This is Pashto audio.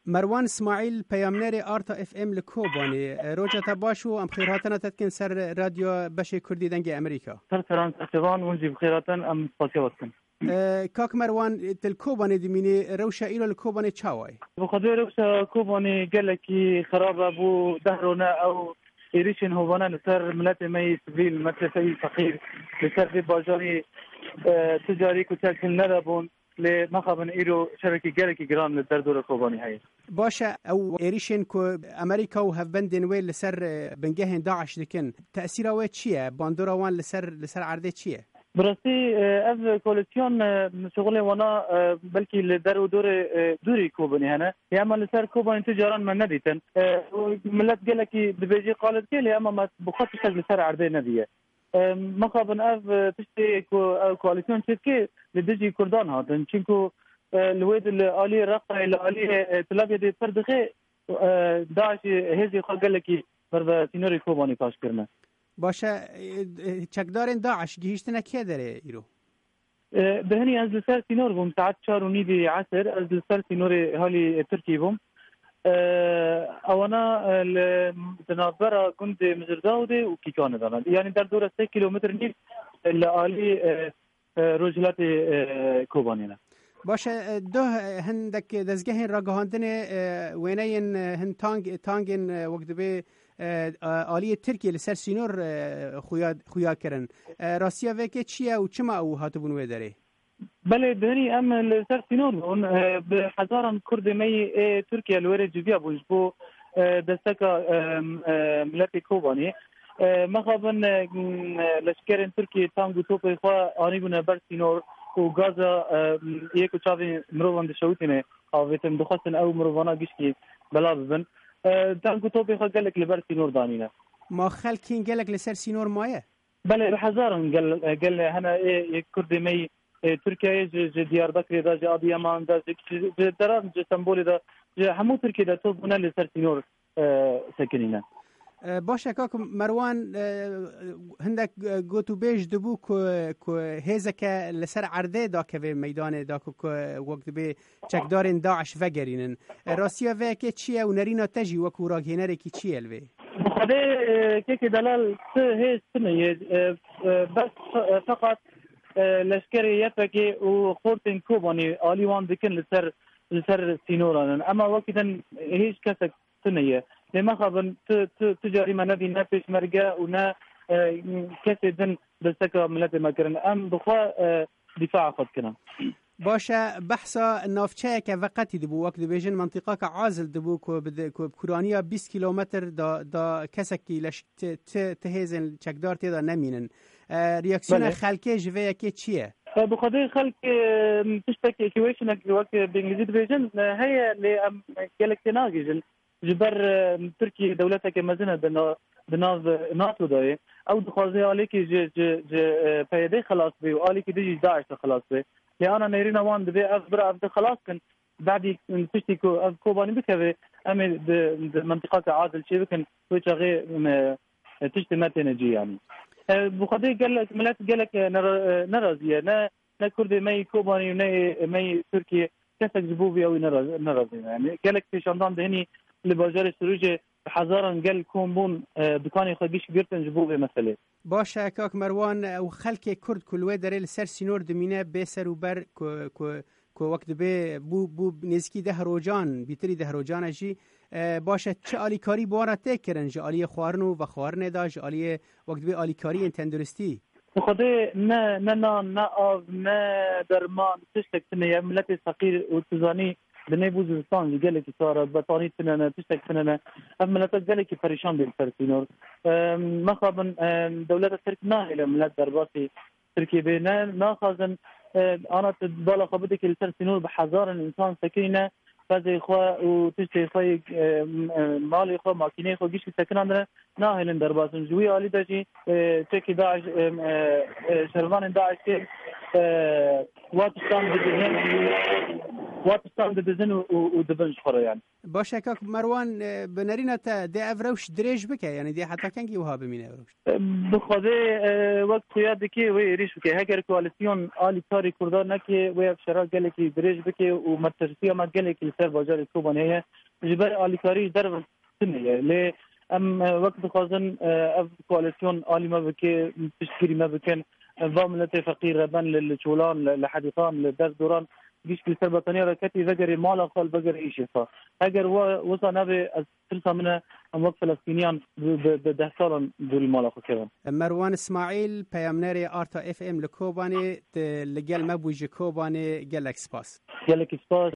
مروان اسماعیل پیامنر آرتا اف ام لکوبانی روجا تباشو ام خیراتنا تتکن سر رادیو بشه کردی دنگ امریکا سر اتوان ونجي بخيراتن ام صوتيوتكن كاك مروان الكوباني دميني روشا إلى الكوباني تشاوي بخدي روشا كوباني قال لك خراب ابو دهرنا او إيريشن هوانا لسر ملت مي سبيل مدرسة فقير لسر في باجاري تجاري كتاكل ندبون لمخابن إيرو شركة جالكي جرام للدردور كوباني هاي باشا أو إيريشن كو أمريكا وهفبندن وين لسر بنجهن داعش لكن تأثيره وين شيء باندورا وان لسر عرضه شيء براسي اف كوليكسيون شغله وانا بلكي لدار دوري كوباني هنا يا اما لسر كوباني تجارا من نديتن ملت جالكي بيجي قالت كي اما ما بخطش لسر عرضه نديه مخابن اف تشتي كواليسيون تشكي لدجي كردان هاتن چونكو الويد الالي رقع الالي تلاقي دي فردخي داعش هزي قال لك برد سينوري كوباني باش كرنا باشا چکدارن داعش گیشتنا کی داره ایرو دهني از لسر سينور بوم ساعات 4:30 عصر از لسر سينور هالي تركي بوم اوانا الجنابرة كنت مزرداودي وكيكان دانا يعني در دور 3 كيلومتر نيل الالي رجلات كوبانينا باشه ده هندك دزگه راگهاندن وینین هن تانگن وقت به آلی ترکیه لسر سینور خویا کرن راسیا وکه چیه و چما او هاتبون و داره بله دهني ام لسر سينور بحزارا كرد مي تركيا الورد جديا بوجبو دستكا ملتي كوباني مخابن لشكرين تركي تانغو توبي خوا انيبنا بر سينور وغازا يكو تشافي مروان دشوتينه اويتم دخسن او مروانا گشكي بلا بن تانغو توبي خوا قالك لبر سينور دانينا ما خلكين قالك لسر سينور مايه بله بحزارا قال هنا كرد مي تركيا ديار بكر دا جا اديمان دا درام اسطنبول دا همو تركيا دا تو بنا لسر سينور ساكنين باشه کاک مروان هندک گوتو بیش دبو کو هزک لسر عرضه دا که میدان دا کو وقت به چکدارن داعش وگرینن راسیا و که چیه و نرینا تجی و کو راگینر کی چیه الوی بخده که دلال هي سنه بس فقط لشکری یپکی و خورتن کوبانی آلیوان دکن لسر سینوران اما وقتا هیچ کس سنه لما خابن تجاري ما نبي نفش مرجع ونا كسر دن دستك ملت مكرن ام بخوا دفاع خد كنا باشا بحثا نافچه که وقتی دبو وقت بیجن منطقه که عازل دبو کو بکورانیا 20 کیلومتر دا کسکی لش تهزن چکدار تیدا نمینن ریاکسیون خلکه جوه که چیه؟ بخاطر خلق تشتكي ايكويشن وقت بانجليزي ديفيجن هي اللي جالكتناجل جبر تركي دولتك مزنه بناز ناتو داي او دخوازي عليك ج پیدا خلاص بي وعليك دي داعش خلاص بي لأنا نيرينا وان دبي افضل خلاص كان بعد تشتي كوباني بكوي امي منطقه عادل شي كان وجهي تشتي متنجي يعني بخاطر قال ملات قالك نرازيه نا كردي مي كوباني مي تركيا كسك جبوبي او نرازيه يعني قالك في شاندان دهني لباجار سروج حزارا قال كومبون دكاني خديش جرتن جبوبه مثلا باشه کاک مروان او خلک کرد کلوه داره لسر سینور دمینه به سر و بر کو وقت به بو نزکی ده روجان بیتری ده روجان اجی باشه چه آلیکاری بوارا تکرن جه آلی خوارنو و خوارنه داش آلی وقت به آلیکاری این تندرستی بخده نه آب نه درمان تشتک تنه ملت فقیر و تزانی دنيا بوزستان قال لك صار بطانيه سنه تشتك سنه اما لا تقال لك فريشان بالفرسينور مخابن دوله الترك ناهله من الدرباسي تركي بينا ناخذن انا تبالغ بدك الفرسينور بحذار الانسان سكينه فزي اخوه وتشتي فايق مالي اخوه ماكينه اخوه جيش سكن عندنا ناهل درباسن جوي علي داجي تشكي داعش شرفان داعش واتستان دبزن و دبنج خورا يعني باشه که مروان بنرینه تا دی افروش دریج بکه یعنی دی حتی کنگی وها بمینه افروش بخوده وقت خویاد که وی ریش بکه هگر کوالسیون آلی کاری کردار نکه وی افشارا گله که دریج بکه و مرتشتی آمد گله که لسر باجار کوبانه جبر آلی کاری در سنه لی ام وقت خوازن اف کوالسیون آلی ما بکه تشکیری ما بکن واملت فقیر ربان للشولان لحديقان للدرس دوران جيش كل سربطانية ركتي ذكر مال خال بقر إيش فا هجر وصل نبي تلصق منه أموات فلسطينيان بده سالن دور المال خو كمان مروان اسماعیل پیامنری آرتا اف ام لکوبانی لگل مبوج کوبانی گلکس پاس